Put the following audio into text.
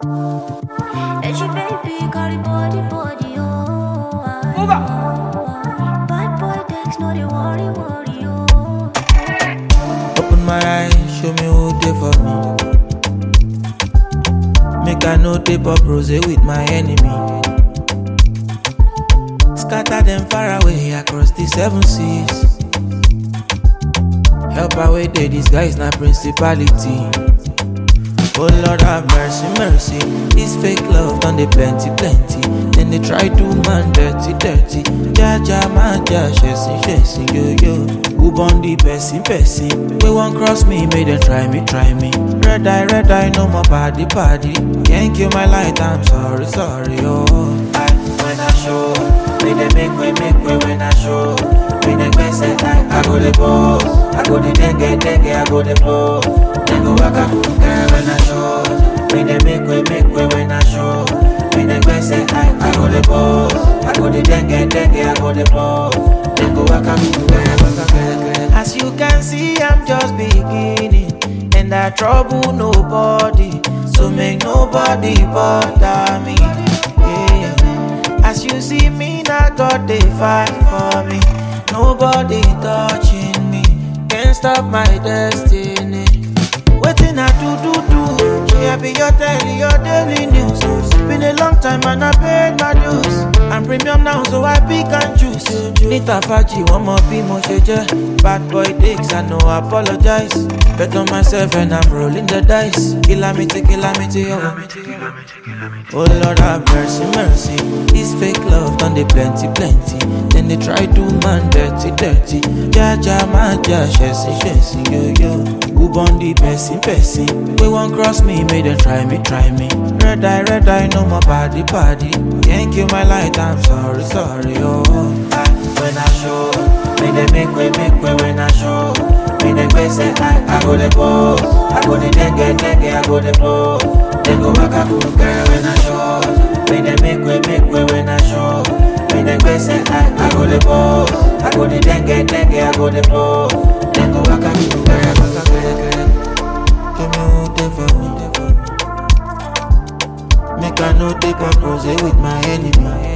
And she baby got it body, oh. Bad boy takes no they worry, oh. Open my eyes, show me who they for me. Make I know they pop rose with my enemy. Scatter them far away across the 7 seas. Help away they disguise na principality. Oh Lord have mercy, mercy. This fake love done they plenty. Then they try to man dirty. Ja man ja, chasing, yo. Who born the person? We won't cross me, make them try me. Red eye, no more party. Can't kill my light, I'm sorry, oh. When I show, when they make way when I show. When they best I go the pose. I go the dengue, I go the blow. They go waka girl when I show. When they make way when I show. When they best I go the pose. I go the dengue, I go the blow. They go waka girl. As you can see, I'm just beginning, and I trouble nobody, so make nobody bother me. Yeah. As you see me, now God they fight for me. Nobody touching me, can't stop my destiny. Waiting I do. Yeah, be your daily news. Been a long time and I paid my dues. I'm premium now, so I pick and choose. Nita Faji, one more be more sheje. Bad boy dicks, I know I apologize. Bet on myself and I'm rolling the dice. Calamity, oh Lord have mercy. This fake love done they plenty. Then they try to man dirty. Ja man ja, chasing, yo. Who born the person? We won't cross me, make them try me. Red eye, no more party. Can't kill my light, I'm sorry, oh. When I show, make them make way when I show. When they best I go the pose. I go the dengue, I go the blow. They go waka girl when I show. When they make way when I show. When they best I go the pose. I go the dengue, I go the blow. They go waka girl. Give me who they for me. Make I know they pop rose with my enemy.